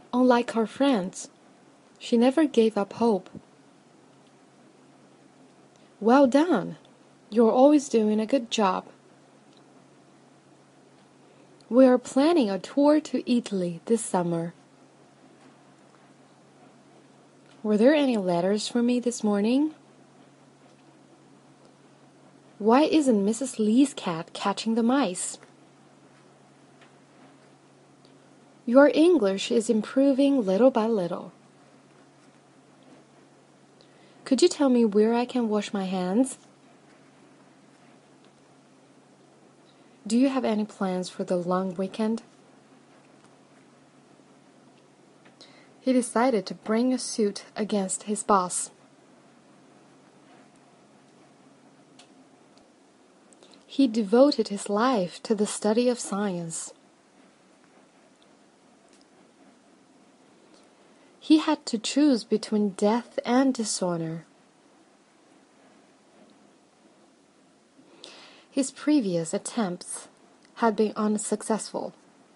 unlike her friends, she never gave up hope. Well done! You're always doing a good job. We are planning a tour to Italy this summer. Were there any letters for me this morning? Why isn't Mrs. Lee's cat catching the mice? Your English is improving little by little. Could you tell me where I can wash my hands? Do you have any plans for the long weekend? He decided to bring a suit against his boss. He devoted his life to the study of science. He had to choose between death and dishonor. His previous attempts had been unsuccessful.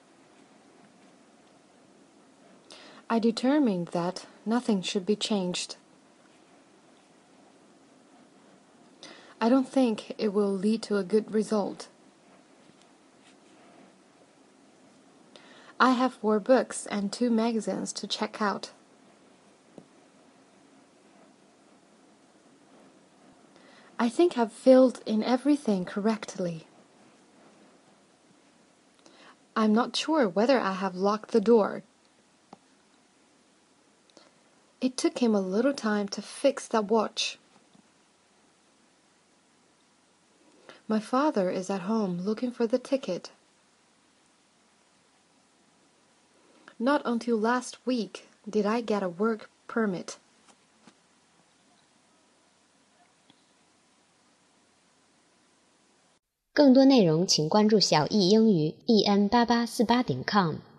I determined that nothing should be changed. I don't think it will lead to a good result. I have 4 books and 2 magazines to check out. I think I've filled in everything correctly. I'm not sure whether I have locked the door. It took him a little time to fix that watch. My father is at home looking for the ticket. Not until last week did I get a work permit. 更多内容请关注小易英语 en8848.com。